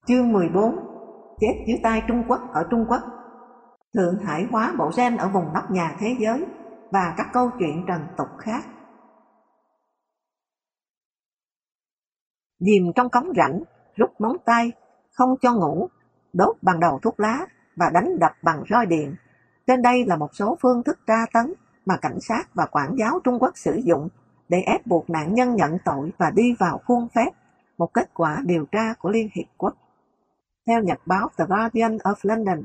Chương 14. Chết dưới tay Trung Quốc ở Trung Quốc, thượng hải hóa bộ gen ở vùng nóc nhà thế giới và các câu chuyện trần tục khác. Dìm trong cống rãnh, rút móng tay, không cho ngủ, đốt bằng đầu thuốc lá và đánh đập bằng roi điện. Trên đây là một số phương thức tra tấn mà cảnh sát và quản giáo Trung Quốc sử dụng để ép buộc nạn nhân nhận tội và đi vào khuôn phép, một kết quả điều tra của Liên Hiệp Quốc. Theo nhật báo The Guardian of London.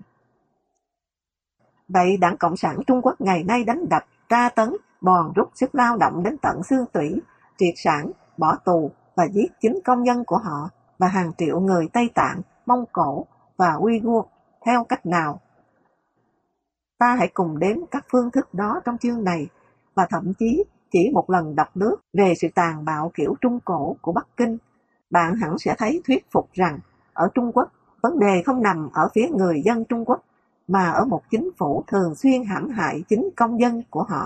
Vậy Đảng Cộng sản Trung Quốc ngày nay đánh đập, tra tấn, bòn rút sức lao động đến tận xương tủy, triệt sản, bỏ tù và giết chính công dân của họ và hàng triệu người Tây Tạng, Mông Cổ và Uyghur theo cách nào? Ta hãy cùng đếm các phương thức đó trong chương này và thậm chí chỉ một lần đọc lướt về sự tàn bạo kiểu Trung Cổ của Bắc Kinh, bạn hẳn sẽ thấy thuyết phục rằng ở Trung Quốc, vấn đề không nằm ở phía người dân Trung Quốc, mà ở một chính phủ thường xuyên hãm hại chính công dân của họ.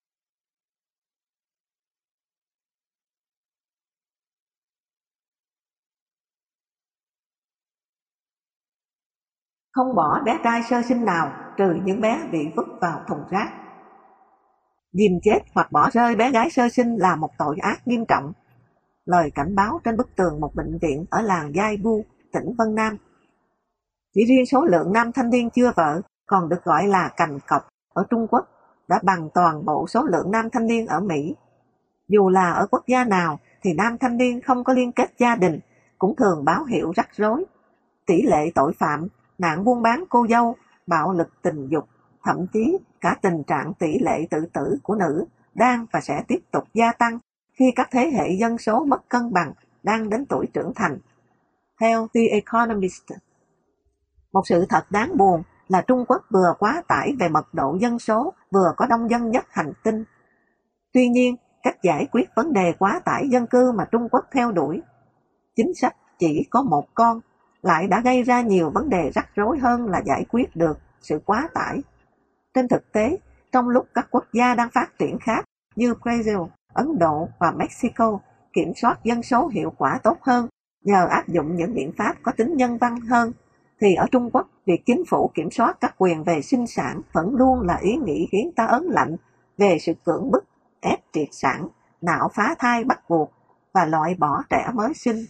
Không bỏ bé trai sơ sinh nào trừ những bé bị vứt vào thùng rác. Dìm chết hoặc bỏ rơi bé gái sơ sinh là một tội ác nghiêm trọng. Lời cảnh báo trên bức tường một bệnh viện ở làng Giai Bu, tỉnh Vân Nam. Chỉ riêng số lượng nam thanh niên chưa vợ, còn được gọi là cành cọc, ở Trung Quốc đã bằng toàn bộ số lượng nam thanh niên ở Mỹ. Dù là ở quốc gia nào thì nam thanh niên không có liên kết gia đình cũng thường báo hiệu rắc rối. Tỷ lệ tội phạm, nạn buôn bán cô dâu, bạo lực tình dục, thậm chí cả tình trạng tỷ lệ tự tử của nữ đang và sẽ tiếp tục gia tăng khi các thế hệ dân số mất cân bằng đang đến tuổi trưởng thành. Theo The Economist, một sự thật đáng buồn là Trung Quốc vừa quá tải về mật độ dân số, vừa có đông dân nhất hành tinh. Tuy nhiên, cách giải quyết vấn đề quá tải dân cư mà Trung Quốc theo đuổi, chính sách chỉ có một con, lại đã gây ra nhiều vấn đề rắc rối hơn là giải quyết được sự quá tải. Trên thực tế, trong lúc các quốc gia đang phát triển khác như Brazil, Ấn Độ và Mexico kiểm soát dân số hiệu quả tốt hơn nhờ áp dụng những biện pháp có tính nhân văn hơn, thì ở Trung Quốc, việc chính phủ kiểm soát các quyền về sinh sản vẫn luôn là ý nghĩ khiến ta ớn lạnh về sự cưỡng bức, ép triệt sản, nạo phá thai bắt buộc và loại bỏ trẻ mới sinh.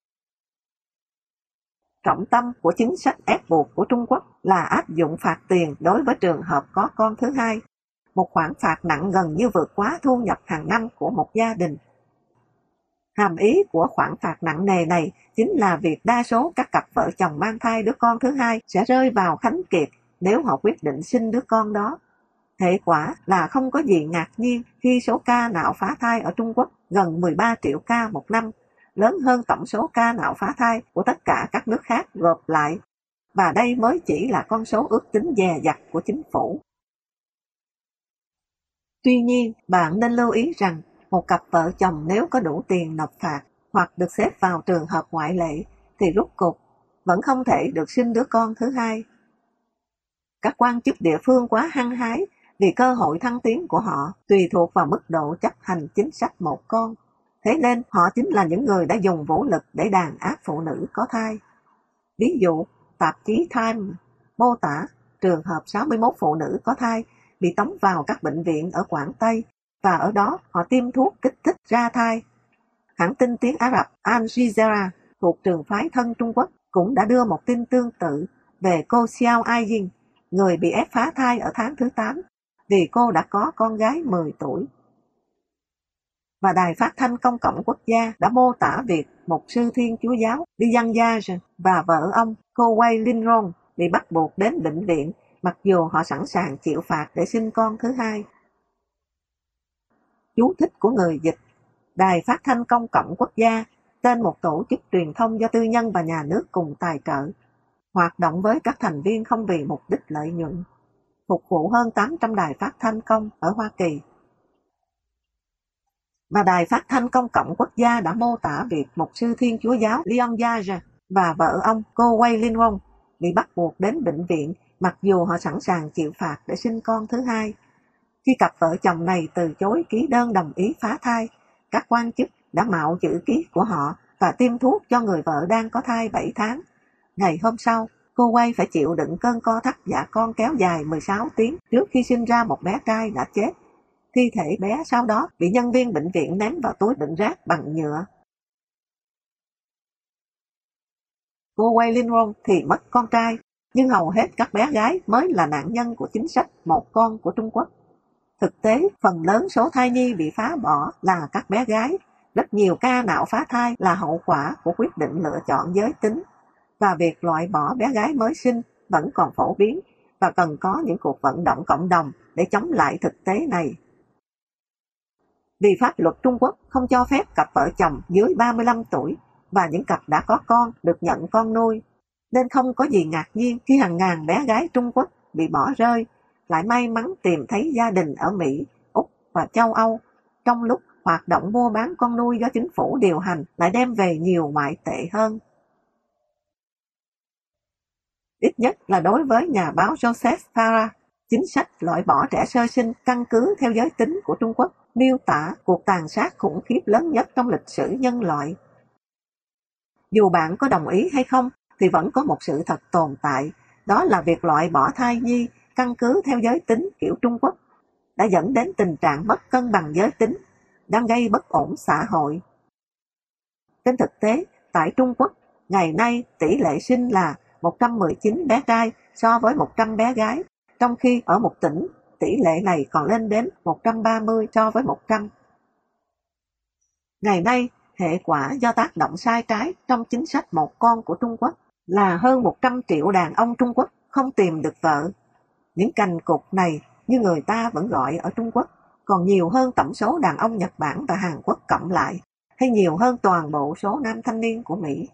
Trọng tâm của chính sách ép buộc của Trung Quốc là áp dụng phạt tiền đối với trường hợp có con thứ hai, một khoản phạt nặng gần như vượt quá thu nhập hàng năm của một gia đình. Hàm ý của khoản phạt nặng nề này chính là việc đa số các cặp vợ chồng mang thai đứa con thứ hai sẽ rơi vào khánh kiệt nếu họ quyết định sinh đứa con đó. Hệ quả là không có gì ngạc nhiên khi số ca nạo phá thai ở Trung Quốc gần 13 triệu ca một năm, lớn hơn tổng số ca nạo phá thai của tất cả các nước khác gộp lại, và đây mới chỉ là con số ước tính dè dặt của chính phủ. Tuy nhiên, bạn nên lưu ý rằng một cặp vợ chồng nếu có đủ tiền nộp phạt hoặc được xếp vào trường hợp ngoại lệ thì rút cục vẫn không thể được sinh đứa con thứ hai. Các quan chức địa phương quá hăng hái vì cơ hội thăng tiến của họ tùy thuộc vào mức độ chấp hành chính sách một con. Thế nên họ chính là những người đã dùng vũ lực để đàn áp phụ nữ có thai. Ví dụ, tạp chí Time mô tả trường hợp 61 phụ nữ có thai bị tống vào các bệnh viện ở Quảng Tây và ở đó họ tiêm thuốc kích thích ra thai. Hãng tin tiếng Ả Rập Al Jazeera thuộc trường phái thân Trung Quốc cũng đã đưa một tin tương tự về cô Xiao Ai-jin, người bị ép phá thai ở tháng thứ 8 vì cô đã có con gái 10 tuổi. Và Đài Phát thanh Công cộng Quốc gia đã mô tả việc mục sư Thiên Chúa giáo Liang Yage và vợ ông, cô Wei Linrong, bị bắt buộc đến bệnh viện mặc dù họ sẵn sàng chịu phạt để sinh con thứ hai. Chú thích của người dịch: Đài Phát thanh Công cộng Quốc gia, tên một tổ chức truyền thông do tư nhân và nhà nước cùng tài trợ, hoạt động với các thành viên không vì mục đích lợi nhuận, phục vụ hơn 800 đài phát thanh công ở Hoa Kỳ. Và Đài Phát thanh Công cộng Quốc gia đã mô tả việc mục sư Thiên Chúa giáo Liang Yage và vợ ông, cô Wei Linrong, bị bắt buộc đến bệnh viện mặc dù họ sẵn sàng chịu phạt để sinh con thứ hai. Khi cặp vợ chồng này từ chối ký đơn đồng ý phá thai, các quan chức đã mạo chữ ký của họ và tiêm thuốc cho người vợ đang có thai 7 tháng, Ngày hôm sau, cô quay phải chịu đựng cơn co thắt dạ con kéo dài 16 tiếng trước khi sinh ra một bé trai đã chết. Thi thể bé sau đó bị nhân viên bệnh viện ném vào túi đựng rác bằng nhựa. Cô quay Linron thì mất con trai, nhưng hầu hết các bé gái mới là nạn nhân của chính sách một con của Trung Quốc. Thực tế, phần lớn số thai nhi bị phá bỏ là các bé gái. Rất nhiều ca nạo phá thai là hậu quả của quyết định lựa chọn giới tính, và việc loại bỏ bé gái mới sinh vẫn còn phổ biến, và cần có những cuộc vận động cộng đồng để chống lại thực tế này. Vì pháp luật Trung Quốc không cho phép cặp vợ chồng dưới 35 tuổi và những cặp đã có con được nhận con nuôi, nên không có gì ngạc nhiên khi hàng ngàn bé gái Trung Quốc bị bỏ rơi lại may mắn tìm thấy gia đình ở Mỹ, Úc và châu Âu, trong lúc hoạt động mua bán con nuôi do chính phủ điều hành lại đem về nhiều ngoại tệ hơn. Ít nhất là đối với nhà báo Joseph Farah, chính sách loại bỏ trẻ sơ sinh căn cứ theo giới tính của Trung Quốc miêu tả cuộc tàn sát khủng khiếp lớn nhất trong lịch sử nhân loại. Dù bạn có đồng ý hay không, thì vẫn có một sự thật tồn tại, đó là việc loại bỏ thai nhi căn cứ theo giới tính kiểu Trung Quốc đã dẫn đến tình trạng mất cân bằng giới tính, đang gây bất ổn xã hội. Trên thực tế, tại Trung Quốc, ngày nay tỷ lệ sinh là 119 bé trai so với 100 bé gái, trong khi ở một tỉnh, tỷ lệ này còn lên đến 130 so với 100. Ngày nay, hệ quả do tác động sai trái trong chính sách một con của Trung Quốc là hơn 100 triệu đàn ông Trung Quốc không tìm được vợ. Những cành cụt này, như người ta vẫn gọi ở Trung Quốc, còn nhiều hơn tổng số đàn ông Nhật Bản và Hàn Quốc cộng lại, hay nhiều hơn toàn bộ số nam thanh niên của Mỹ.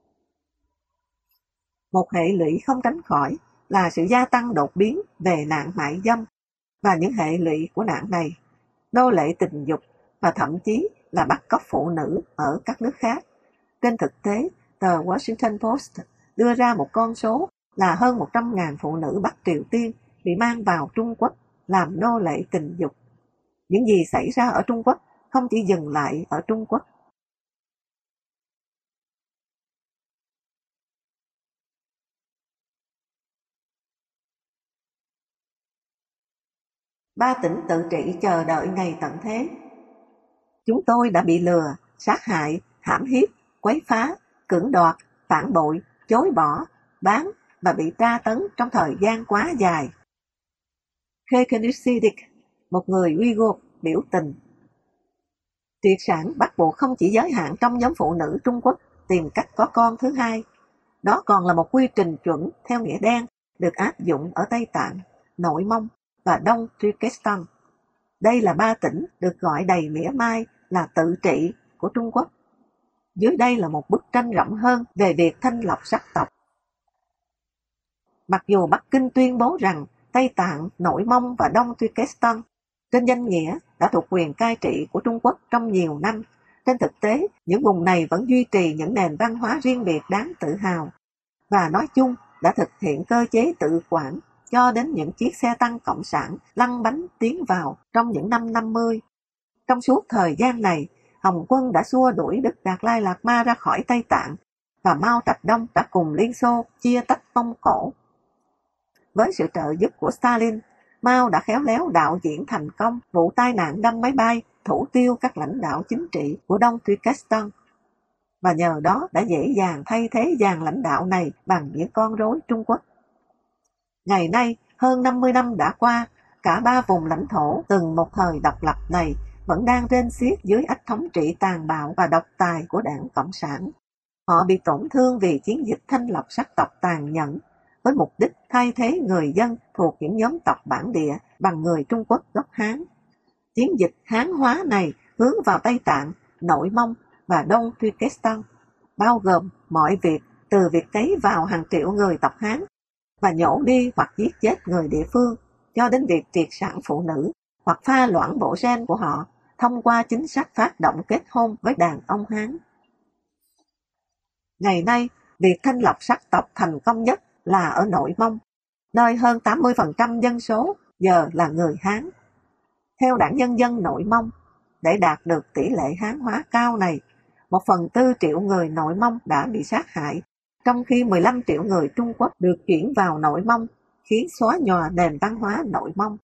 Một hệ lụy không tránh khỏi là sự gia tăng đột biến về nạn mại dâm và những hệ lụy của nạn này, nô lệ tình dục và thậm chí là bắt cóc phụ nữ ở các nước khác. Trên thực tế, tờ Washington Post đưa ra một con số là hơn 100.000 phụ nữ Bắc Triều Tiên bị mang vào Trung Quốc làm nô lệ tình dục. Những gì xảy ra ở Trung Quốc không chỉ dừng lại ở Trung Quốc. Ba tỉnh tự trị chờ đợi ngày tận thế. Chúng tôi đã bị lừa, sát hại, hãm hiếp, quấy phá, cưỡng đoạt, phản bội, chối bỏ, bán và bị tra tấn trong thời gian quá dài. Khekhenisidik, một người Uyghur, biểu tình. Triệt sản bắt buộc không chỉ giới hạn trong nhóm phụ nữ Trung Quốc tìm cách có con thứ hai. Đó còn là một quy trình chuẩn theo nghĩa đen được áp dụng ở Tây Tạng, Nội Mông và Đông Turkestan. Đây là ba tỉnh được gọi đầy mỉa mai là tự trị của Trung Quốc. Dưới đây là một bức tranh rộng hơn về việc thanh lọc sắc tộc. Mặc dù Bắc Kinh tuyên bố rằng Tây Tạng, Nội Mông và Đông Turkestan trên danh nghĩa đã thuộc quyền cai trị của Trung Quốc trong nhiều năm, trên thực tế những vùng này vẫn duy trì những nền văn hóa riêng biệt đáng tự hào, và nói chung đã thực hiện cơ chế tự quản cho đến những chiếc xe tăng cộng sản lăn bánh tiến vào trong những năm 50. Trong suốt thời gian này, Hồng quân đã xua đuổi Đức Đạt Lai Lạt Ma ra khỏi Tây Tạng, và Mao Trạch Đông đã cùng Liên Xô chia tách Mông Cổ. Với sự trợ giúp của Stalin, Mao đã khéo léo đạo diễn thành công vụ tai nạn đâm máy bay thủ tiêu các lãnh đạo chính trị của Đông Turkestan, và nhờ đó đã dễ dàng thay thế dàn lãnh đạo này bằng những con rối Trung Quốc. Ngày nay, hơn 50 năm đã qua, cả ba vùng lãnh thổ từng một thời độc lập này vẫn đang rên xiết dưới ách thống trị tàn bạo và độc tài của Đảng Cộng sản. Họ bị tổn thương vì chiến dịch thanh lọc sắc tộc tàn nhẫn, với mục đích thay thế người dân thuộc những nhóm tộc bản địa bằng người Trung Quốc gốc Hán. Chiến dịch Hán hóa này hướng vào Tây Tạng, Nội Mông và Đông Turkestan, bao gồm mọi việc từ việc cấy vào hàng triệu người tộc Hán và nhổ đi hoặc giết chết người địa phương, cho đến việc triệt sản phụ nữ hoặc pha loãng bộ gen của họ thông qua chính sách phát động kết hôn với đàn ông Hán. Ngày nay, việc thanh lọc sắc tộc thành công nhất là ở Nội Mông, nơi hơn 80% dân số giờ là người Hán. Theo Đảng Nhân dân Nội Mông, để đạt được tỷ lệ Hán hóa cao này, 1/4 triệu người Nội Mông đã bị sát hại, trong khi 15 triệu người Trung Quốc được chuyển vào Nội Mông, khiến xóa nhòa nền văn hóa Nội Mông.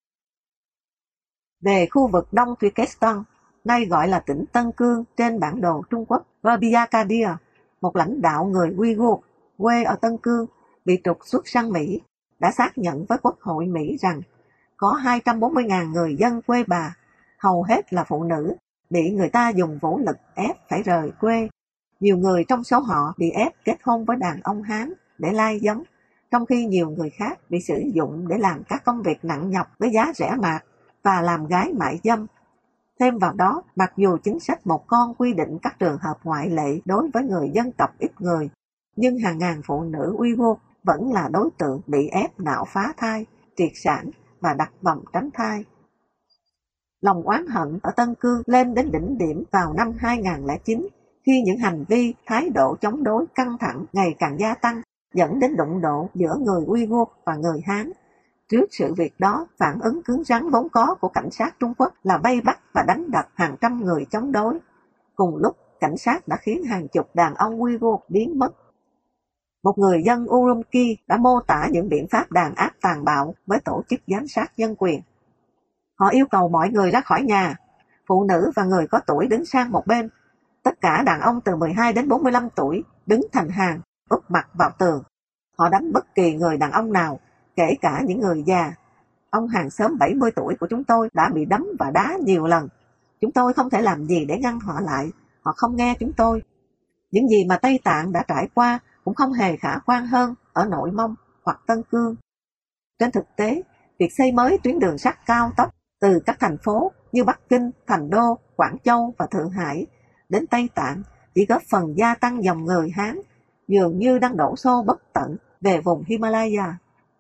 Về khu vực Đông Turkestan, nay gọi là tỉnh Tân Cương trên bản đồ Trung Quốc, Rabia Kadir, một lãnh đạo người Uyghur quê ở Tân Cương, bị trục xuất sang Mỹ, đã xác nhận với Quốc hội Mỹ rằng có 240.000 người dân quê bà, hầu hết là phụ nữ, bị người ta dùng vũ lực ép phải rời quê. Nhiều người trong số họ bị ép kết hôn với đàn ông Hán để lai giống, trong khi nhiều người khác bị sử dụng để làm các công việc nặng nhọc với giá rẻ mạt và làm gái mại dâm. Thêm vào đó, mặc dù chính sách một con quy định các trường hợp ngoại lệ đối với người dân tộc ít người, nhưng hàng ngàn phụ nữ Uyghur vẫn là đối tượng bị ép nạo phá thai, triệt sản và đặt vòng tránh thai. Lòng oán hận ở Tân Cương lên đến đỉnh điểm vào năm 2009, khi những hành vi, thái độ chống đối căng thẳng ngày càng gia tăng, dẫn đến đụng độ giữa người Uyghur và người Hán. Trước sự việc đó, phản ứng cứng rắn vốn có của cảnh sát Trung Quốc là vây bắt và đánh đập hàng trăm người chống đối. Cùng lúc, cảnh sát đã khiến hàng chục đàn ông Uyghur biến mất. Một người dân Urumqi đã mô tả những biện pháp đàn áp tàn bạo với tổ chức giám sát nhân quyền. Họ yêu cầu mọi người ra khỏi nhà, phụ nữ và người có tuổi đứng sang một bên. Tất cả đàn ông từ 12 đến 45 tuổi đứng thành hàng, úp mặt vào tường. Họ đánh bất kỳ người đàn ông nào, kể cả những người già. Ông hàng xóm 70 tuổi của chúng tôi đã bị đấm và đá nhiều lần. Chúng tôi không thể làm gì để ngăn họ lại, họ không nghe chúng tôi. Những gì mà Tây Tạng đã trải qua cũng không hề khả quan hơn ở Nội Mông hoặc Tân Cương. Trên thực tế, việc xây mới tuyến đường sắt cao tốc từ các thành phố như Bắc Kinh, Thành Đô, Quảng Châu và Thượng Hải đến Tây Tạng chỉ góp phần gia tăng dòng người Hán, dường như đang đổ xô bất tận về vùng Himalaya.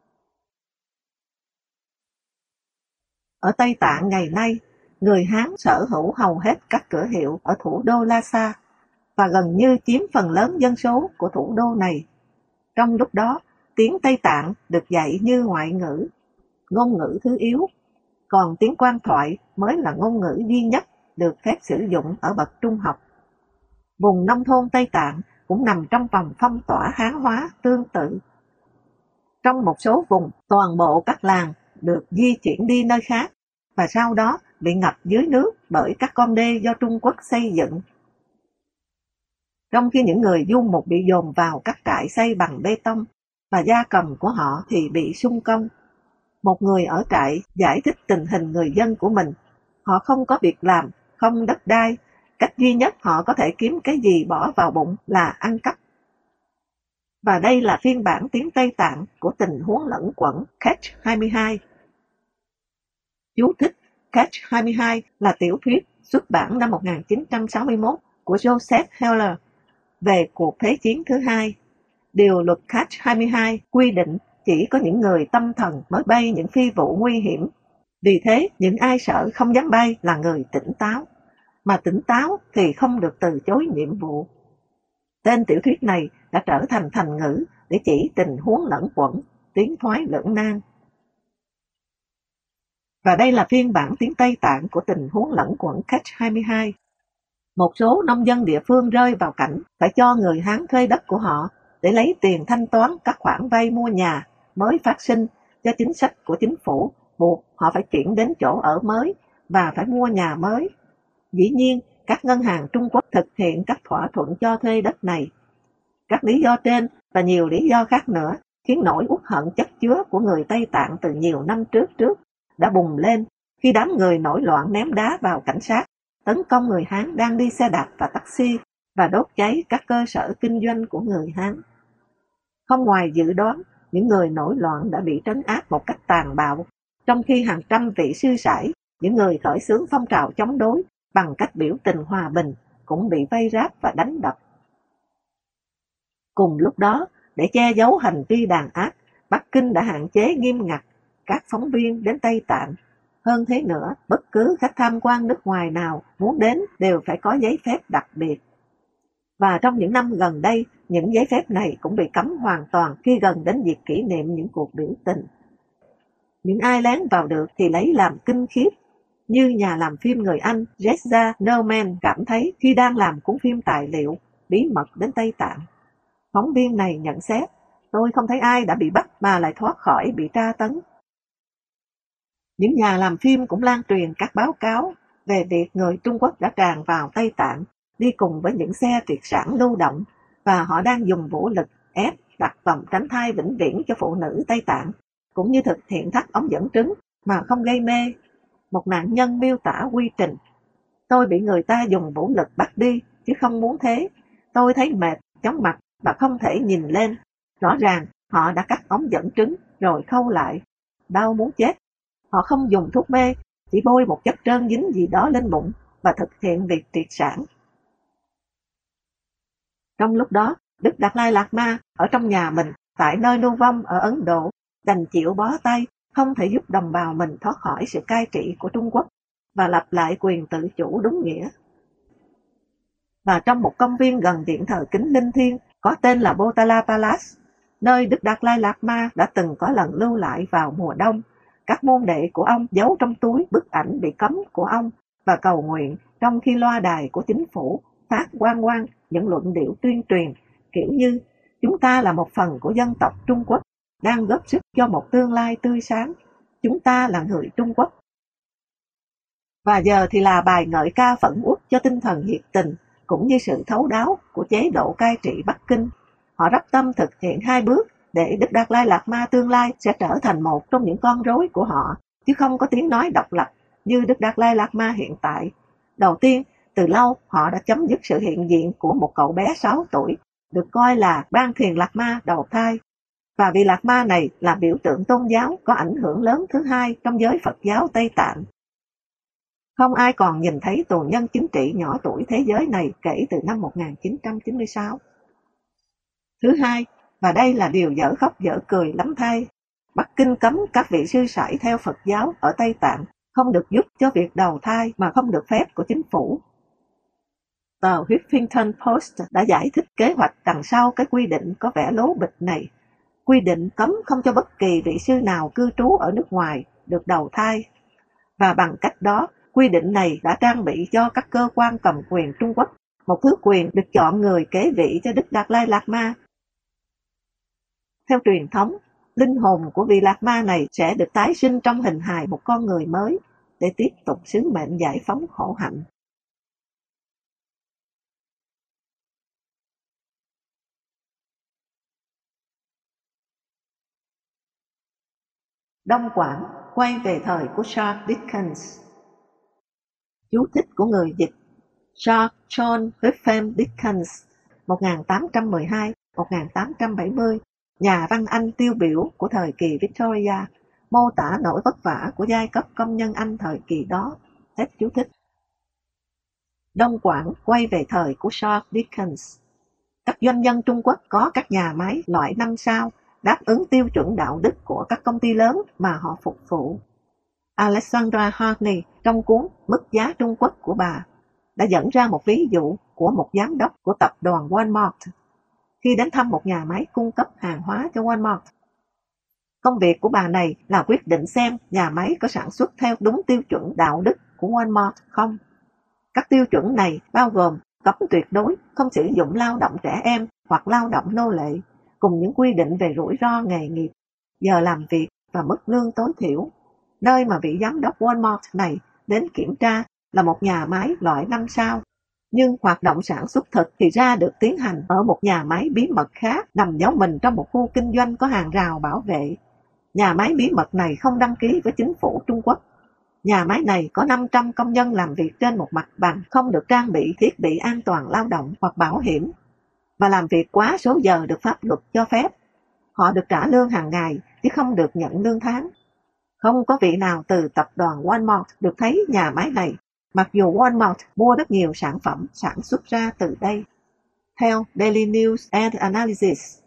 Ở Tây Tạng ngày nay, người Hán sở hữu hầu hết các cửa hiệu ở thủ đô Lhasa và gần như chiếm phần lớn dân số của thủ đô này. Trong lúc đó, tiếng Tây Tạng được dạy như ngoại ngữ, ngôn ngữ thứ yếu, còn tiếng quan thoại mới là ngôn ngữ duy nhất được phép sử dụng ở bậc trung học. Vùng nông thôn Tây Tạng cũng nằm trong vòng phong tỏa Hán hóa tương tự. Trong một số vùng, toàn bộ các làng được di chuyển đi nơi khác và sau đó bị ngập dưới nước bởi các con đê do Trung Quốc xây dựng. Trong khi những người du mục bị dồn vào các trại xây bằng bê tông và gia cầm của họ thì bị xung công. Một người ở trại giải thích tình hình người dân của mình. Họ không có việc làm, không đất đai. Cách duy nhất họ có thể kiếm cái gì bỏ vào bụng là ăn cắp. Và đây là phiên bản tiếng Tây Tạng của tình huống lẫn quẩn Catch 22. Chú thích: Catch 22 là tiểu thuyết xuất bản năm 1961 của Joseph Heller về cuộc Thế chiến thứ hai. Điều luật Catch 22 quy định chỉ có những người tâm thần mới bay những phi vụ nguy hiểm. Vì thế, những ai sợ không dám bay là người tỉnh táo, mà tỉnh táo thì không được từ chối nhiệm vụ. Tên tiểu thuyết này đã trở thành thành ngữ để chỉ tình huống lẫn quẩn, tiến thoái lưỡng nan. Và đây là phiên bản tiếng Tây Tạng của tình huống lẫn quẩn Catch 22. Một số nông dân địa phương rơi vào cảnh phải cho người Hán thuê đất của họ để lấy tiền thanh toán các khoản vay mua nhà mới phát sinh do chính sách của chính phủ buộc họ phải chuyển đến chỗ ở mới và phải mua nhà mới. Dĩ nhiên, các ngân hàng Trung Quốc thực hiện các thỏa thuận cho thuê đất này. Các lý do trên và nhiều lý do khác nữa khiến nỗi uất hận chất chứa của người Tây Tạng từ nhiều năm trước đã bùng lên khi đám người nổi loạn ném đá vào cảnh sát, tấn công người Hán đang đi xe đạp và taxi và đốt cháy các cơ sở kinh doanh của người Hán. Không ngoài dự đoán, những người nổi loạn đã bị trấn áp một cách tàn bạo, trong khi hàng trăm vị sư sãi, những người khởi xướng phong trào chống đối bằng cách biểu tình hòa bình, cũng bị vây ráp và đánh đập. Cùng lúc đó, để che giấu hành vi đàn áp, Bắc Kinh đã hạn chế nghiêm ngặt các phóng viên đến Tây Tạng. Hơn thế nữa, bất cứ khách tham quan nước ngoài nào muốn đến đều phải có giấy phép đặc biệt. Và trong những năm gần đây, những giấy phép này cũng bị cấm hoàn toàn khi gần đến dịp kỷ niệm những cuộc biểu tình. Những ai lén vào được thì lấy làm kinh khiếp, như nhà làm phim người Anh Reza Norman cảm thấy khi đang làm cuốn phim tài liệu bí mật đến Tây Tạng. Phóng viên này nhận xét, tôi không thấy ai đã bị bắt mà lại thoát khỏi bị tra tấn. Những nhà làm phim cũng lan truyền các báo cáo về việc người Trung Quốc đã tràn vào Tây Tạng, đi cùng với những xe triệt sản lưu động, và họ đang dùng vũ lực ép đặt vòng tránh thai vĩnh viễn cho phụ nữ Tây Tạng, cũng như thực hiện thắt ống dẫn trứng mà không gây mê. Một nạn nhân miêu tả quy trình: tôi bị người ta dùng vũ lực bắt đi, chứ không muốn thế. Tôi thấy mệt, chóng mặt và không thể nhìn lên. Rõ ràng họ đã cắt ống dẫn trứng rồi khâu lại. Đau muốn chết. Họ không dùng thuốc mê, chỉ bôi một chất trơn dính gì đó lên bụng và thực hiện việc triệt sản. Trong lúc đó, Đức Đạt Lai Lạt Ma ở trong nhà mình, tại nơi lưu vong ở Ấn Độ, đành chịu bó tay, không thể giúp đồng bào mình thoát khỏi sự cai trị của Trung Quốc và lập lại quyền tự chủ đúng nghĩa. Và trong một công viên gần điện thờ kính linh thiêng có tên là Potala Palace, nơi Đức Đạt Lai Lạt Ma đã từng có lần lưu lại vào mùa đông, các môn đệ của ông giấu trong túi bức ảnh bị cấm của ông và cầu nguyện trong khi loa đài của chính phủ phát oang oang những luận điệu tuyên truyền kiểu như chúng ta là một phần của dân tộc Trung Quốc, đang góp sức cho một tương lai tươi sáng. Chúng ta là người Trung Quốc. Và giờ thì là bài ngợi ca phẫn uất cho tinh thần nhiệt tình cũng như sự thấu đáo của chế độ cai trị Bắc Kinh. Họ rất tâm thực hiện 2 bước để Đức Đạt Lai Lạt Ma tương lai sẽ trở thành một trong những con rối của họ, chứ không có tiếng nói độc lập như Đức Đạt Lai Lạt Ma hiện tại. Đầu tiên, từ lâu họ đã chấm dứt sự hiện diện của một cậu bé 6 tuổi, được coi là Ban Thiền Lạt Ma đầu thai. Và vị Lạt Ma này là biểu tượng tôn giáo có ảnh hưởng lớn thứ 2 trong giới Phật giáo Tây Tạng. Không ai còn nhìn thấy tù nhân chính trị nhỏ tuổi thế giới này kể từ năm 1996. Thứ hai, và đây là điều dở khóc dở cười lắm thay, Bắc Kinh cấm các vị sư sãi theo Phật giáo ở Tây Tạng không được giúp cho việc đầu thai mà không được phép của chính phủ. Tờ Huffington Post đã giải thích kế hoạch đằng sau cái quy định có vẻ lố bịch này. Quy định cấm không cho bất kỳ vị sư nào cư trú ở nước ngoài được đầu thai. Và bằng cách đó, quy định này đã trang bị cho các cơ quan cầm quyền Trung Quốc một thứ quyền được chọn người kế vị cho Đức Đạt Lai Lạt Ma. Theo truyền thống, linh hồn của vị Lạt Ma này sẽ được tái sinh trong hình hài một con người mới để tiếp tục sứ mệnh giải phóng khổ hạnh. Đông Quảng quay về thời của Charles Dickens. Chú thích của người dịch: Charles John Wyndham Dickens, 1812-1870, nhà văn Anh tiêu biểu của thời kỳ Victoria, mô tả nỗi vất vả của giai cấp công nhân Anh thời kỳ đó. Hết chú thích. Đông Quảng quay về thời của Charles Dickens. Các doanh nhân Trung Quốc có các nhà máy loại 5 sao đáp ứng tiêu chuẩn đạo đức của các công ty lớn mà họ phục vụ. Alexandra Harney trong cuốn Mức giá Trung Quốc của bà đã dẫn ra một ví dụ của một giám đốc của tập đoàn Walmart khi đến thăm một nhà máy cung cấp hàng hóa cho Walmart. Công việc của bà này là quyết định xem nhà máy có sản xuất theo đúng tiêu chuẩn đạo đức của Walmart không. Các tiêu chuẩn này bao gồm cấm tuyệt đối không sử dụng lao động trẻ em hoặc lao động nô lệ, cùng những quy định về rủi ro nghề nghiệp, giờ làm việc và mức lương tối thiểu. Nơi mà vị giám đốc Walmart này đến kiểm tra là một nhà máy loại 5 sao, nhưng hoạt động sản xuất thực thì ra được tiến hành ở một nhà máy bí mật khác nằm giấu mình trong một khu kinh doanh có hàng rào bảo vệ. Nhà máy bí mật này không đăng ký với chính phủ Trung Quốc. Nhà máy này có 500 công nhân làm việc trên một mặt bằng, không được trang bị thiết bị an toàn lao động hoặc bảo hiểm, và làm việc quá số giờ được pháp luật cho phép. Họ được trả lương hàng ngày chứ không được nhận lương tháng. Không có vị nào từ tập đoàn Walmart được thấy nhà máy này, mặc dù Walmart mua rất nhiều sản phẩm sản xuất ra từ đây. Theo Daily News and Analysis,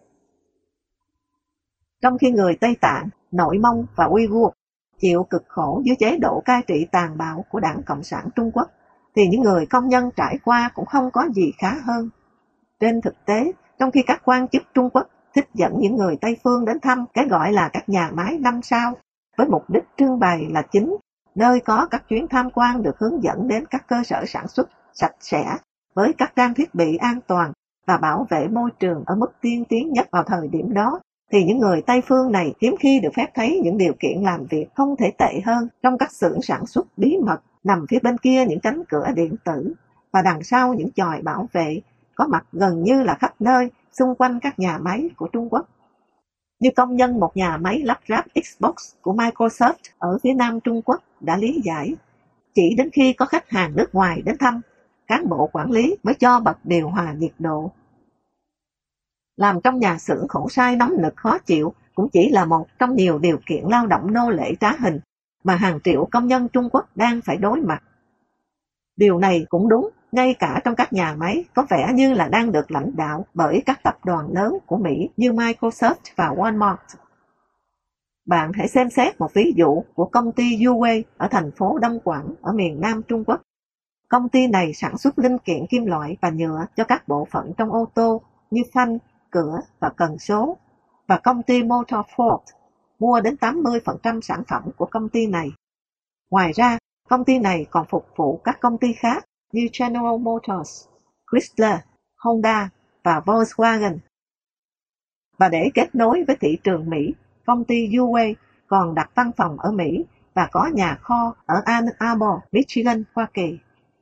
trong khi người Tây Tạng, Nội Mông và Uyghur chịu cực khổ dưới chế độ cai trị tàn bạo của Đảng Cộng sản Trung Quốc, thì những người công nhân trải qua cũng không có gì khá hơn. Trên thực tế, trong khi các quan chức Trung Quốc thích dẫn những người Tây phương đến thăm cái gọi là các nhà máy 5 sao, với mục đích trưng bày là chính, nơi có các chuyến tham quan được hướng dẫn đến các cơ sở sản xuất sạch sẽ với các trang thiết bị an toàn và bảo vệ môi trường ở mức tiên tiến nhất vào thời điểm đó, thì những người Tây phương này hiếm khi được phép thấy những điều kiện làm việc không thể tệ hơn trong các xưởng sản xuất bí mật nằm phía bên kia những cánh cửa điện tử và đằng sau những chòi bảo vệ có mặt gần như là khắp nơi xung quanh các nhà máy của Trung Quốc. Như công nhân một nhà máy lắp ráp Xbox của Microsoft ở phía nam Trung Quốc đã lý giải, chỉ đến khi có khách hàng nước ngoài đến thăm, cán bộ quản lý mới cho bật điều hòa nhiệt độ. Làm trong nhà xưởng khổ sai nóng nực khó chịu cũng chỉ là một trong nhiều điều kiện lao động nô lệ trá hình mà hàng triệu công nhân Trung Quốc đang phải đối mặt. Điều này cũng đúng, ngay cả trong các nhà máy có vẻ như là đang được lãnh đạo bởi các tập đoàn lớn của Mỹ như Microsoft và Walmart. Bạn hãy xem xét một ví dụ của công ty Huawei ở thành phố Đông Quảng ở miền Nam Trung Quốc. Công ty này sản xuất linh kiện kim loại và nhựa cho các bộ phận trong ô tô như phanh, cửa và cần số, và công ty Motor Ford mua đến 80% sản phẩm của công ty này. Ngoài ra, công ty này còn phục vụ các công ty khác như General Motors, Chrysler, Honda và Volkswagen. Và để kết nối với thị trường Mỹ, công ty Huawei còn đặt văn phòng ở Mỹ và có nhà kho ở Ann Arbor, Michigan, Hoa Kỳ.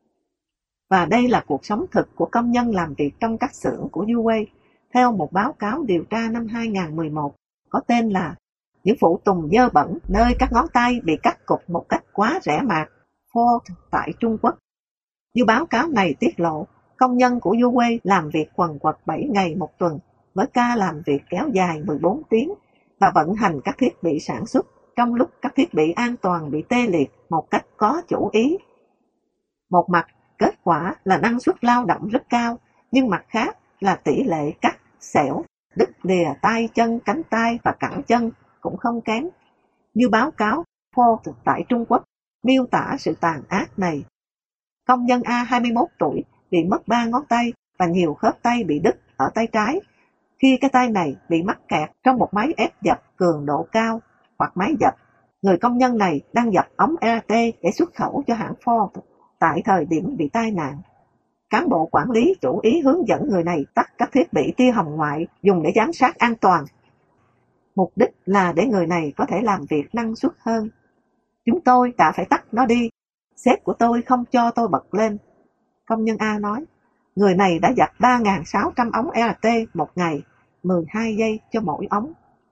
Và đây là cuộc sống thực của công nhân làm việc trong các xưởng của Huawei, theo một báo cáo điều tra năm 2011 có tên là Những phụ tùng dơ bẩn nơi các ngón tay bị cắt cụt một cách quá rẻ mạt, Ford tại Trung Quốc. Như báo cáo này tiết lộ, công nhân của Huawei làm việc quần quật 7 ngày một tuần với ca làm việc kéo dài 14 tiếng và vận hành các thiết bị sản xuất trong lúc các thiết bị an toàn bị tê liệt một cách có chủ ý. Một mặt, kết quả là năng suất lao động rất cao, nhưng mặt khác là tỷ lệ cắt, xẻo, đứt lìa tay chân, cánh tay và cẳng chân cũng không kém. Như báo cáo Ford tại Trung Quốc miêu tả sự tàn ác này. Công nhân A 21 tuổi bị mất 3 ngón tay và nhiều khớp tay bị đứt ở tay trái khi cái tay này bị mắc kẹt trong một máy ép dập cường độ cao hoặc máy dập. Người công nhân này đang dập ống RT để xuất khẩu cho hãng Ford tại thời điểm bị tai nạn. Cán bộ quản lý chủ ý hướng dẫn người này tắt các thiết bị tia hồng ngoại dùng để giám sát an toàn. Mục đích là để người này có thể làm việc năng suất hơn. Chúng tôi đã phải tắt nó đi. Sếp của tôi không cho tôi bật lên. Công nhân A nói, người này đã dập 3.600 ống RT một ngày, 12 giây cho mỗi ống.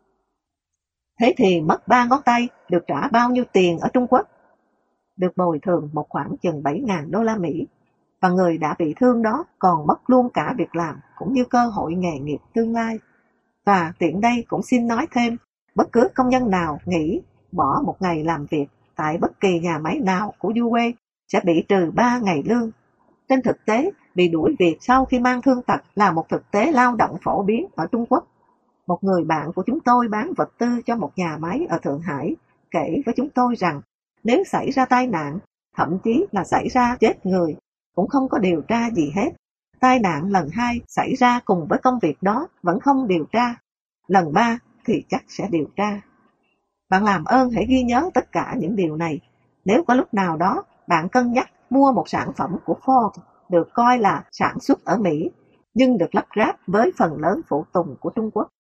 Thế thì mất 3 ngón tay được trả bao nhiêu tiền ở Trung Quốc? Được bồi thường một khoản chừng 7.000 đô la Mỹ. Và người đã bị thương đó còn mất luôn cả việc làm cũng như cơ hội nghề nghiệp tương lai. Và tiện đây cũng xin nói thêm, bất cứ công nhân nào nghỉ bỏ một ngày làm việc tại bất kỳ nhà máy nào của Huawei sẽ bị trừ 3 ngày lương. Trên thực tế, bị đuổi việc sau khi mang thương tật là một thực tế lao động phổ biến ở Trung Quốc. Một người bạn của chúng tôi bán vật tư cho một nhà máy ở Thượng Hải kể với chúng tôi rằng nếu xảy ra tai nạn, thậm chí là xảy ra chết người, cũng không có điều tra gì hết. Tai nạn lần 2 xảy ra cùng với công việc đó vẫn không điều tra. Lần 3 thì chắc sẽ điều tra. Bạn làm ơn hãy ghi nhớ tất cả những điều này. Nếu có lúc nào đó bạn cân nhắc mua một sản phẩm của Ford được coi là sản xuất ở Mỹ, nhưng được lắp ráp với phần lớn phụ tùng của Trung Quốc.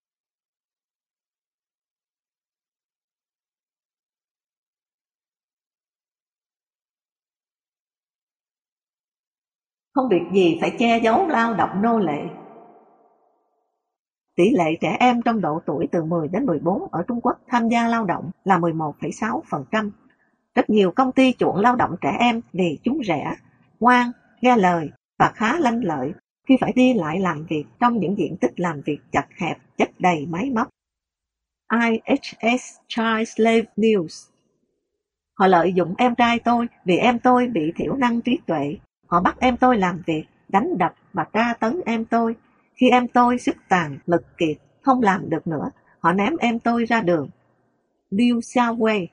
Không việc gì phải che giấu lao động nô lệ. Tỷ lệ trẻ em trong độ tuổi từ 10 đến 14 ở Trung Quốc tham gia lao động là 11,6%. Rất nhiều công ty chuộng lao động trẻ em vì chúng rẻ, ngoan, nghe lời và khá lanh lợi khi phải đi lại làm việc trong những diện tích làm việc chật hẹp, chất đầy máy móc. IHS Child Slave News. Họ lợi dụng em trai tôi vì em tôi bị thiểu năng trí tuệ. Họ bắt em tôi làm việc, đánh đập và tra tấn em tôi. Khi em tôi sức tàn, lực kiệt, không làm được nữa, họ ném em tôi ra đường. Liu Xiaowei.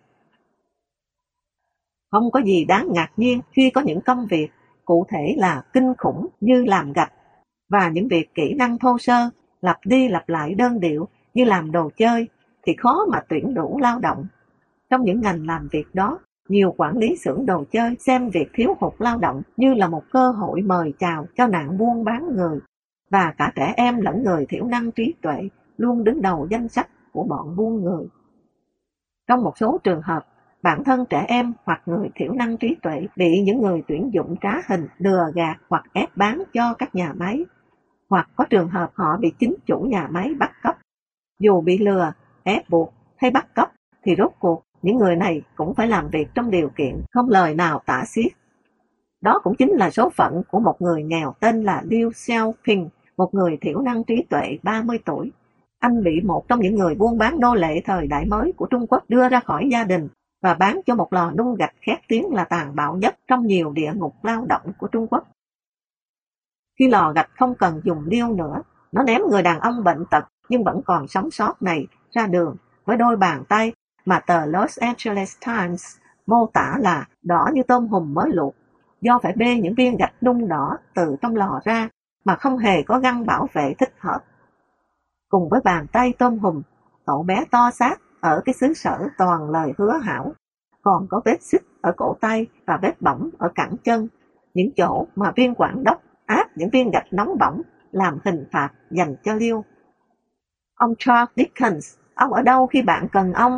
Không có gì đáng ngạc nhiên khi có những công việc, cụ thể là kinh khủng như làm gạch, và những việc kỹ năng thô sơ, lặp đi lặp lại đơn điệu như làm đồ chơi, thì khó mà tuyển đủ lao động. Trong những ngành làm việc đó, nhiều quản lý xưởng đồ chơi xem việc thiếu hụt lao động như là một cơ hội mời chào cho nạn buôn bán người. và cả trẻ em lẫn người thiểu năng trí tuệ luôn đứng đầu danh sách của bọn buôn người. Trong một số trường hợp, bản thân trẻ em hoặc người thiểu năng trí tuệ bị những người tuyển dụng trá hình lừa gạt hoặc ép bán cho các nhà máy, hoặc có trường hợp họ bị chính chủ nhà máy bắt cóc. Dù bị lừa, ép buộc hay bắt cóc thì rốt cuộc những người này cũng phải làm việc trong điều kiện không lời nào tả xiết. Đó cũng chính là số phận của một người nghèo tên là Liu Xiaoping, một người thiểu năng trí tuệ 30 tuổi. Anh bị một trong những người buôn bán nô lệ thời đại mới của Trung Quốc đưa ra khỏi gia đình và bán cho một lò nung gạch khét tiếng là tàn bạo nhất trong nhiều địa ngục lao động của Trung Quốc. Khi lò gạch không cần dùng liêu nữa, nó ném người đàn ông bệnh tật nhưng vẫn còn sống sót này ra đường với đôi bàn tay mà tờ Los Angeles Times mô tả là đỏ như tôm hùm mới luộc, do phải bê những viên gạch nung đỏ từ trong lò ra mà không hề có găng bảo vệ thích hợp. Cùng với bàn tay tôm hùm, cậu bé to xác ở cái xứ sở toàn lời hứa hảo, còn có vết xích ở cổ tay và vết bỏng ở cẳng chân, những chỗ mà viên quản đốc áp những viên gạch nóng bỏng làm hình phạt dành cho Liu. Ông Charles Dickens, ông ở đâu khi bạn cần ông?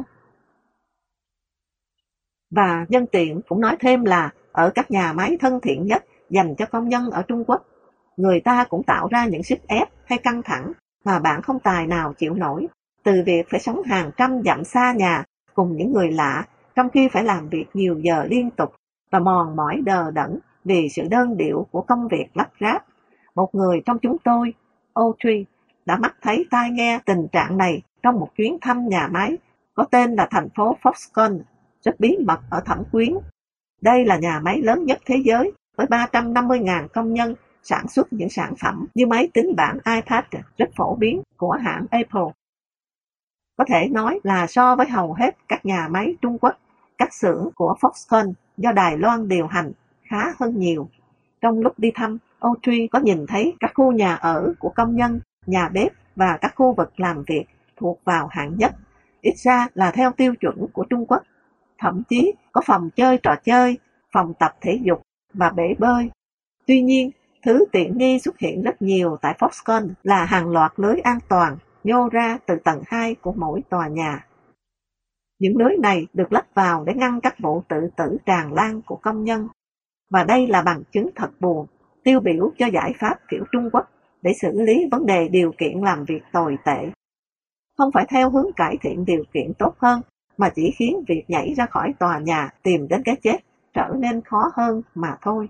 Và nhân tiện cũng nói thêm là ở các nhà máy thân thiện nhất dành cho công nhân ở Trung Quốc, người ta cũng tạo ra những sức ép hay căng thẳng mà bạn không tài nào chịu nổi, từ việc phải sống hàng trăm dặm xa nhà cùng những người lạ trong khi phải làm việc nhiều giờ liên tục và mòn mỏi đờ đẫn vì sự đơn điệu của công việc lắp ráp. Một người trong chúng tôi, Audrey, đã mắt thấy tai nghe tình trạng này trong một chuyến thăm nhà máy có tên là thành phố Foxconn, rất bí mật ở Thẩm Quyến. Đây là nhà máy lớn nhất thế giới với 350.000 công nhân sản xuất những sản phẩm như máy tính bảng iPad rất phổ biến của hãng Apple. Có thể nói là so với hầu hết các nhà máy Trung Quốc, các xưởng của Foxconn do Đài Loan điều hành khá hơn nhiều. Trong lúc đi thăm, Audrey có nhìn thấy các khu nhà ở của công nhân, nhà bếp và các khu vực làm việc thuộc vào hạng nhất, ít ra là theo tiêu chuẩn của Trung Quốc. Thậm chí có phòng chơi trò chơi, phòng tập thể dục và bể bơi. Tuy nhiên, thứ tiện nghi xuất hiện rất nhiều tại Foxconn là hàng loạt lưới an toàn nhô ra từ tầng 2 của mỗi tòa nhà. Những lưới này được lắp vào để ngăn các vụ tự tử tràn lan của công nhân. Và đây là bằng chứng thật buồn, tiêu biểu cho giải pháp kiểu Trung Quốc để xử lý vấn đề điều kiện làm việc tồi tệ. Không phải theo hướng cải thiện điều kiện tốt hơn, mà chỉ khiến việc nhảy ra khỏi tòa nhà tìm đến cái chết trở nên khó hơn mà thôi.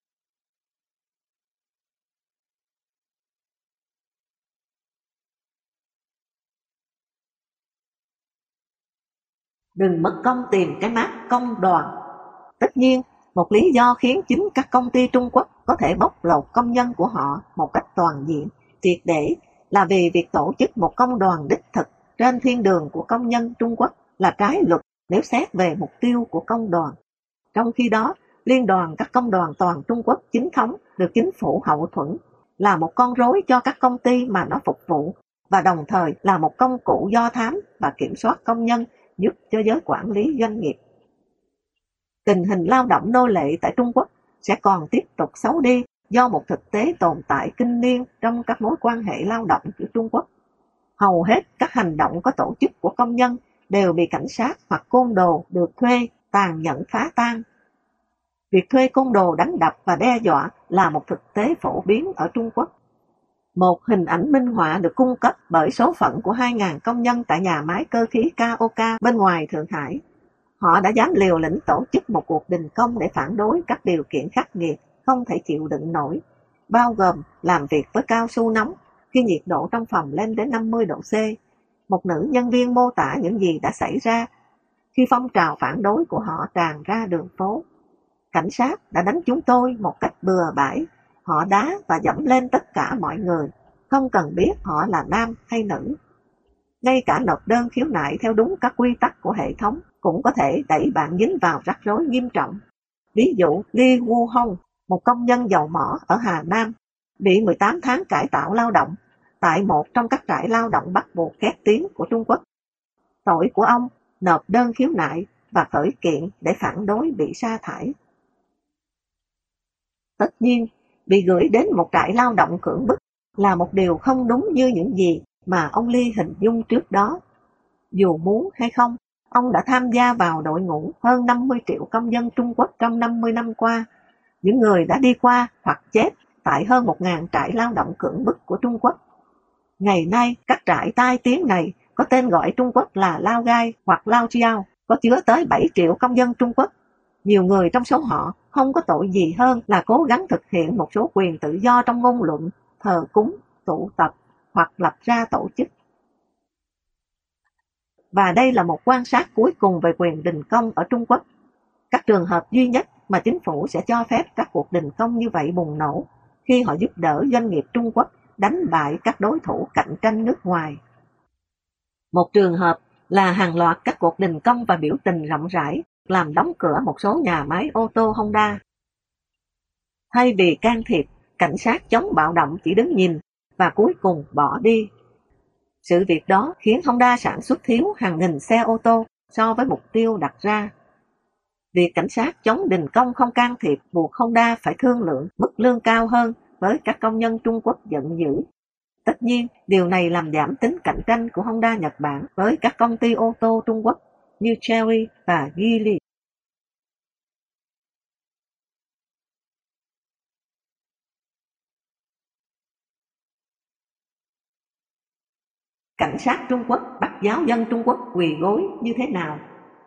Đừng mất công tìm cái mác công đoàn. Tất nhiên, một lý do khiến chính các công ty Trung Quốc có thể bóc lột công nhân của họ một cách toàn diện, triệt để là vì việc tổ chức một công đoàn đích thực trên thiên đường của công nhân Trung Quốc là trái luật nếu xét về mục tiêu của công đoàn. Trong khi đó, Liên đoàn các công đoàn toàn Trung Quốc chính thống được chính phủ hậu thuẫn là một con rối cho các công ty mà nó phục vụ và đồng thời là một công cụ do thám và kiểm soát công nhân giúp cho giới quản lý doanh nghiệp. Tình hình lao động nô lệ tại Trung Quốc sẽ còn tiếp tục xấu đi do một thực tế tồn tại kinh niên trong các mối quan hệ lao động của Trung Quốc. Hầu hết các hành động có tổ chức của công nhân đều bị cảnh sát hoặc côn đồ được thuê tàn nhẫn phá tan. Việc thuê côn đồ đánh đập và đe dọa là một thực tế phổ biến ở Trung Quốc. Một hình ảnh minh họa được cung cấp bởi số phận của 2.000 công nhân tại nhà máy cơ khí KOK bên ngoài Thượng Hải. Họ đã dám liều lĩnh tổ chức một cuộc đình công để phản đối các điều kiện khắc nghiệt, không thể chịu đựng nổi, bao gồm làm việc với cao su nóng khi nhiệt độ trong phòng lên đến 50 độ C. Một nữ nhân viên mô tả những gì đã xảy ra khi phong trào phản đối của họ tràn ra đường phố. Cảnh sát đã đánh chúng tôi một cách bừa bãi. Họ đá và dẫm lên tất cả mọi người, không cần biết họ là nam hay nữ. Ngay cả nộp đơn khiếu nại theo đúng các quy tắc của hệ thống cũng có thể đẩy bạn dính vào rắc rối nghiêm trọng. Ví dụ, Li Wuhong, một công nhân dầu mỏ ở Hà Nam, bị 18 tháng cải tạo lao động tại một trong các trại lao động bắt buộc khét tiếng của Trung Quốc. Tội của ông nộp đơn khiếu nại và khởi kiện để phản đối bị sa thải. Tất nhiên, bị gửi đến một trại lao động cưỡng bức là một điều không đúng như những gì mà ông Lee hình dung trước đó. Dù muốn hay không, ông đã tham gia vào đội ngũ hơn 50 triệu công dân Trung Quốc trong 50 năm qua, những người đã đi qua hoặc chết tại hơn 1.000 trại lao động cưỡng bức của Trung Quốc. Ngày nay, các trại tai tiếng này có tên gọi Trung Quốc là Lao Gai hoặc Lao Chiao, có chứa tới 7 triệu công dân Trung Quốc. Nhiều người trong số họ không có tội gì hơn là cố gắng thực hiện một số quyền tự do trong ngôn luận, thờ cúng, tụ tập hoặc lập ra tổ chức. Và đây là một quan sát cuối cùng về quyền đình công ở Trung Quốc. Các trường hợp duy nhất mà chính phủ sẽ cho phép các cuộc đình công như vậy bùng nổ khi họ giúp đỡ doanh nghiệp Trung Quốc đánh bại các đối thủ cạnh tranh nước ngoài. Một trường hợp là hàng loạt các cuộc đình công và biểu tình rộng rãi làm đóng cửa một số nhà máy ô tô Honda. Thay vì can thiệp, cảnh sát chống bạo động chỉ đứng nhìn và cuối cùng bỏ đi. Sự việc đó khiến Honda sản xuất thiếu hàng nghìn xe ô tô so với mục tiêu đặt ra. Việc cảnh sát chống đình công không can thiệp buộc Honda phải thương lượng mức lương cao hơn với các công nhân Trung Quốc giận dữ. Tất nhiên, điều này làm giảm tính cạnh tranh của Honda Nhật Bản với các công ty ô tô Trung Quốc như Chery và Geely. Cảnh sát Trung Quốc bắt giáo dân Trung Quốc quỳ gối như thế nào?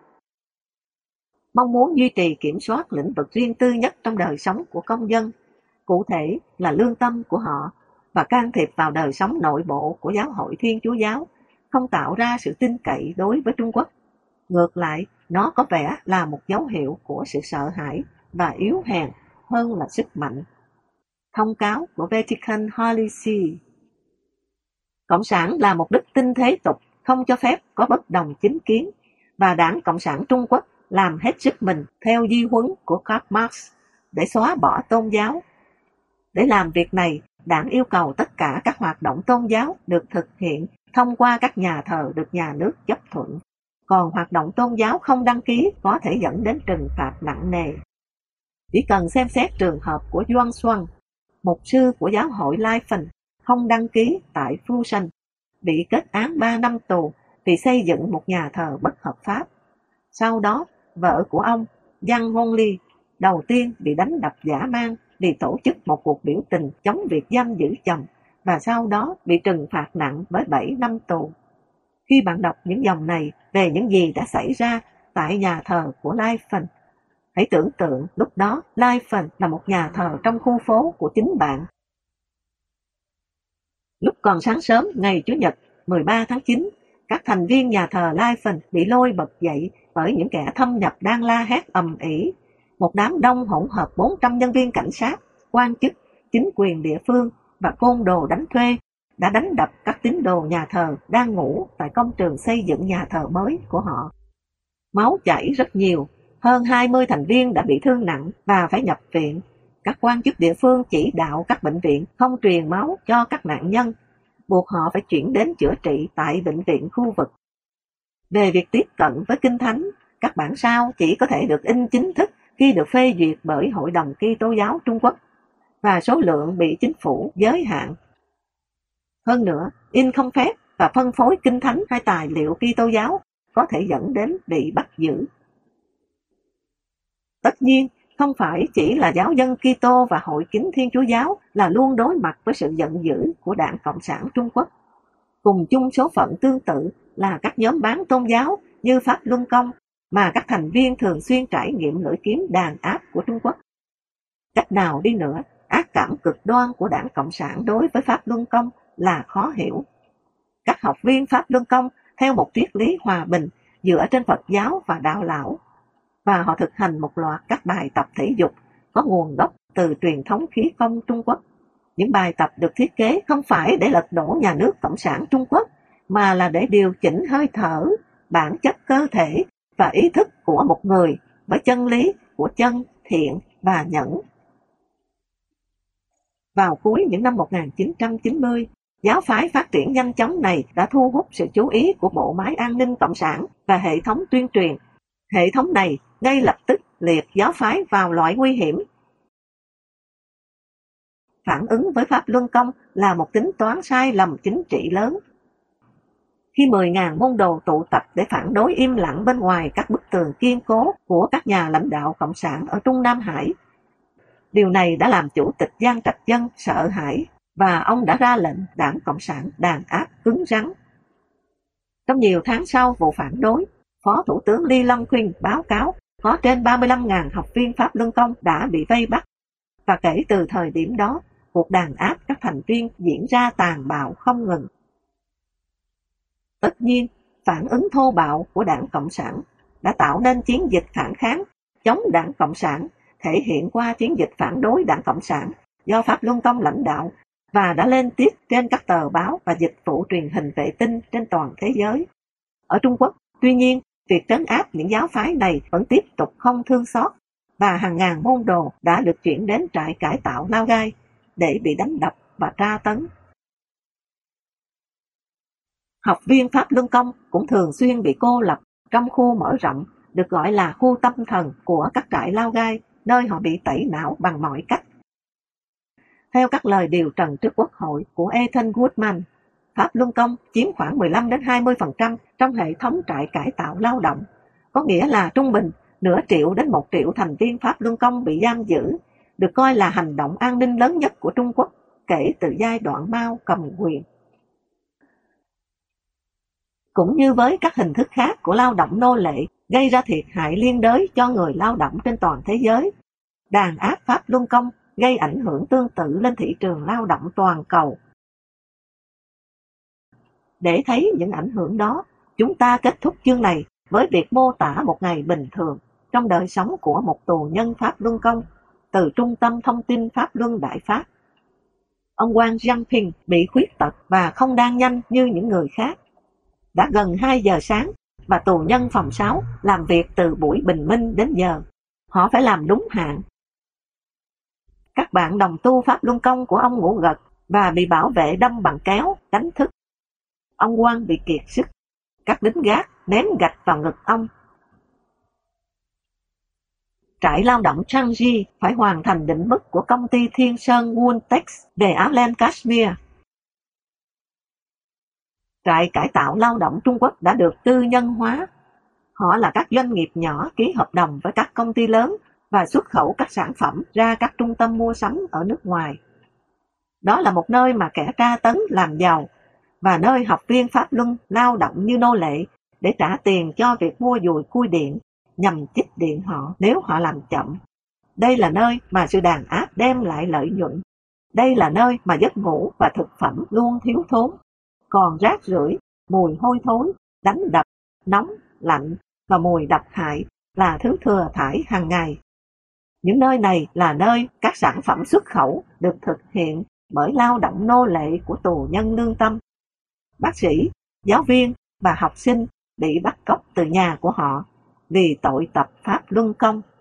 Mong muốn duy trì kiểm soát lĩnh vực riêng tư nhất trong đời sống của công dân, cụ thể là lương tâm của họ, và can thiệp vào đời sống nội bộ của giáo hội Thiên Chúa giáo, không tạo ra sự tin cậy đối với Trung Quốc. Ngược lại, nó có vẻ là một dấu hiệu của sự sợ hãi và yếu hèn hơn là sức mạnh. Thông cáo của Vatican Holy See. Cộng sản là một đức tin thế tục, không cho phép có bất đồng chính kiến, và Đảng Cộng sản Trung Quốc làm hết sức mình theo di huấn của Karl Marx để xóa bỏ tôn giáo. Để làm việc này, Đảng yêu cầu tất cả các hoạt động tôn giáo được thực hiện thông qua các nhà thờ được nhà nước chấp thuận, còn hoạt động tôn giáo không đăng ký có thể dẫn đến trừng phạt nặng nề. Chỉ cần xem xét trường hợp của Doan Xuân, mục sư của giáo hội Lai Phần, không đăng ký tại Fusion, bị kết án 3 năm tù vì xây dựng một nhà thờ bất hợp pháp. Sau đó, vợ của ông, Giang Hôn Ly, đầu tiên bị đánh đập dã man vì tổ chức một cuộc biểu tình chống việc giam giữ chồng, và sau đó bị trừng phạt nặng với 7 năm tù. Khi bạn đọc những dòng này về những gì đã xảy ra tại nhà thờ của Lai Phần, hãy tưởng tượng lúc đó Lai Phần là một nhà thờ trong khu phố của chính bạn. Lúc còn sáng sớm ngày Chủ nhật 13 tháng 9, các thành viên nhà thờ Lai Phần bị lôi bật dậy bởi những kẻ thâm nhập đang la hét ầm ĩ. Một đám đông hỗn hợp 400 nhân viên cảnh sát, quan chức, chính quyền địa phương và côn đồ đánh thuê đã đánh đập các tín đồ nhà thờ đang ngủ tại công trường xây dựng nhà thờ mới của họ. Máu chảy rất nhiều, hơn 20 thành viên đã bị thương nặng và phải nhập viện. Các quan chức địa phương chỉ đạo các bệnh viện không truyền máu cho các nạn nhân, buộc họ phải chuyển đến chữa trị tại bệnh viện khu vực. Về việc tiếp cận với Kinh Thánh, các bản sao chỉ có thể được in chính thức khi được phê duyệt bởi Hội đồng Kitô giáo Trung Quốc, và số lượng bị chính phủ giới hạn. Hơn nữa, in không phép và phân phối Kinh Thánh hay tài liệu Kitô giáo có thể dẫn đến bị bắt giữ. Tất nhiên, không phải chỉ là giáo dân Kitô và Hội Kính Thiên Chúa giáo là luôn đối mặt với sự giận dữ của Đảng Cộng sản Trung Quốc. Cùng chung số phận tương tự là các nhóm bán tôn giáo như Pháp Luân Công, mà các thành viên thường xuyên trải nghiệm lưỡi kiếm đàn áp của Trung Quốc. Cách nào đi nữa, ác cảm cực đoan của Đảng Cộng sản đối với Pháp Luân Công là khó hiểu. Các học viên Pháp Luân Công theo một triết lý hòa bình dựa trên Phật giáo và đạo lão, và họ thực hành một loạt các bài tập thể dục có nguồn gốc từ truyền thống khí công Trung Quốc. Những bài tập được thiết kế không phải để lật đổ nhà nước Cộng sản Trung Quốc, mà là để điều chỉnh hơi thở, bản chất cơ thể và ý thức của một người với chân lý của chân, thiện và nhẫn. Vào cuối những năm 1990, giáo phái phát triển nhanh chóng này đã thu hút sự chú ý của bộ máy an ninh Cộng sản và hệ thống tuyên truyền. Hệ thống này ngay lập tức liệt giáo phái vào loại nguy hiểm. Phản ứng với Pháp Luân Công là một tính toán sai lầm chính trị lớn. Khi 10.000 môn đồ tụ tập để phản đối im lặng bên ngoài các bức tường kiên cố của các nhà lãnh đạo Cộng sản ở Trung Nam Hải, điều này đã làm Chủ tịch Giang Trạch Dân sợ hãi và ông đã ra lệnh Đảng Cộng sản đàn áp cứng rắn. Trong nhiều tháng sau vụ phản đối, Phó Thủ tướng Lee Long-khuynh báo cáo có trên 35.000 học viên Pháp Luân Công đã bị vây bắt, và kể từ thời điểm đó, cuộc đàn áp các thành viên diễn ra tàn bạo không ngừng. Tất nhiên, phản ứng thô bạo của Đảng Cộng sản đã tạo nên chiến dịch phản kháng chống Đảng Cộng sản, thể hiện qua chiến dịch phản đối Đảng Cộng sản do Pháp Luân Công lãnh đạo và đã lên tiết trên các tờ báo và dịch vụ truyền hình vệ tinh trên toàn thế giới. Ở Trung Quốc, tuy nhiên, việc trấn áp những giáo phái này vẫn tiếp tục không thương xót, và hàng ngàn môn đồ đã được chuyển đến trại cải tạo Lao Gai để bị đánh đập và tra tấn. Học viên Pháp Luân Công cũng thường xuyên bị cô lập trong khu mở rộng, được gọi là khu tâm thần của các trại Lao Gai, nơi họ bị tẩy não bằng mọi cách. Theo các lời điều trần trước Quốc hội của Ethan Woodman, Pháp Luân Công chiếm khoảng 15-20% trong hệ thống trại cải tạo lao động, có nghĩa là trung bình nửa triệu đến 1 triệu thành viên Pháp Luân Công bị giam giữ, được coi là hành động an ninh lớn nhất của Trung Quốc kể từ giai đoạn Mao cầm quyền. Cũng như với các hình thức khác của lao động nô lệ gây ra thiệt hại liên đới cho người lao động trên toàn thế giới, đàn áp Pháp Luân Công gây ảnh hưởng tương tự lên thị trường lao động toàn cầu. Để thấy những ảnh hưởng đó, chúng ta kết thúc chương này với việc mô tả một ngày bình thường trong đời sống của một tù nhân Pháp Luân Công từ Trung tâm Thông tin Pháp Luân Đại Pháp. Ông Wang Jianping bị khuyết tật và không đang nhanh như những người khác. Đã gần 2 giờ sáng và tù nhân phòng 6 làm việc từ buổi bình minh đến giờ. Họ phải làm đúng hạn. Các bạn đồng tu Pháp Luân Công của ông ngủ gật và bị bảo vệ đâm bằng kéo, đánh thức. Ông Quang bị kiệt sức. Các lính gác ném gạch vào ngực ông. Trại lao động Changi phải hoàn thành định mức của công ty Thiên Sơn Wooltex về áo len Kashmir. Trại cải tạo lao động Trung Quốc đã được tư nhân hóa. Họ là các doanh nghiệp nhỏ ký hợp đồng với các công ty lớn và xuất khẩu các sản phẩm ra các trung tâm mua sắm ở nước ngoài. Đó là một nơi mà kẻ tra tấn làm giàu và nơi học viên Pháp Luân lao động như nô lệ để trả tiền cho việc mua dùi khui điện nhằm chích điện họ nếu họ làm chậm. Đây là nơi mà sự đàn áp đem lại lợi nhuận. Đây là nơi mà giấc ngủ và thực phẩm luôn thiếu thốn. Còn rác rưởi, mùi hôi thối, đánh đập, nóng, lạnh và mùi độc hại là thứ thừa thải hàng ngày. Những nơi này là nơi các sản phẩm xuất khẩu được thực hiện bởi lao động nô lệ của tù nhân lương tâm. Bác sĩ, giáo viên và học sinh bị bắt cóc từ nhà của họ vì tội tập Pháp Luân Công.